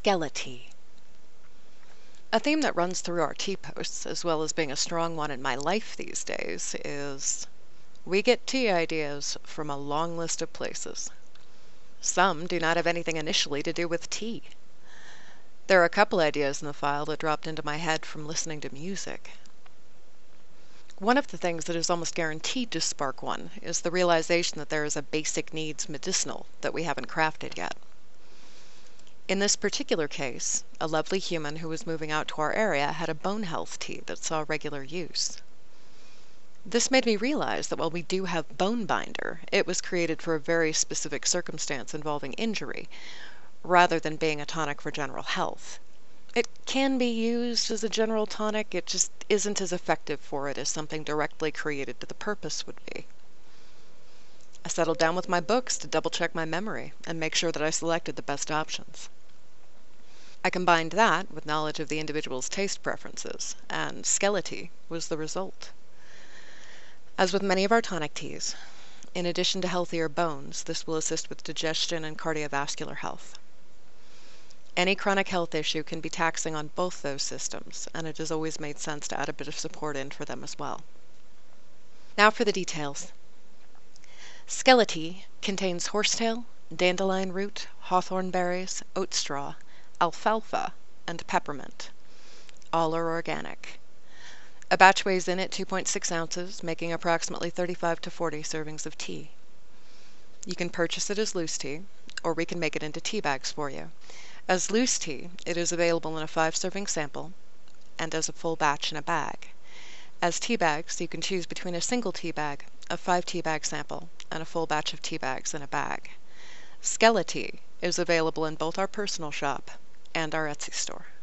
Skelety. A theme that runs through our tea posts, as well as being a strong one in my life these days, is we get tea ideas from a long list of places. Some do not have anything initially to do with tea. There are a couple ideas in the file that dropped into my head from listening to music. One of the things that is almost guaranteed to spark one is the realization that there is a basic needs medicinal that we haven't crafted yet. In this particular case, a lovely human who was moving out to our area had a bone health tea that saw regular use. This made me realize that while we do have Bone Binder, it was created for a very specific circumstance involving injury, rather than being a tonic for general health. It can be used as a general tonic, it just isn't as effective for it as something directly created to the purpose would be. I settled down with my books to double-check my memory and make sure that I selected the best options. I combined that with knowledge of the individual's taste preferences, and Skelety was the result. As with many of our tonic teas, in addition to healthier bones, this will assist with digestion and cardiovascular health. Any chronic health issue can be taxing on both those systems, and it has always made sense to add a bit of support in for them as well. Now for the details. Skelety contains horsetail, dandelion root, hawthorn berries, oat straw, alfalfa, and peppermint. All are organic. A batch weighs in at 2.6 ounces, making approximately 35 to 40 servings of tea. You can purchase it as loose tea, or we can make it into tea bags for you. As loose tea, it is available in a 5-serving sample, and as a full batch in a bag. As tea bags, you can choose between a single tea bag, a 5 tea bag sample, and a full batch of tea bags in a bag. Skelety is available in both our personal shop and our Etsy store.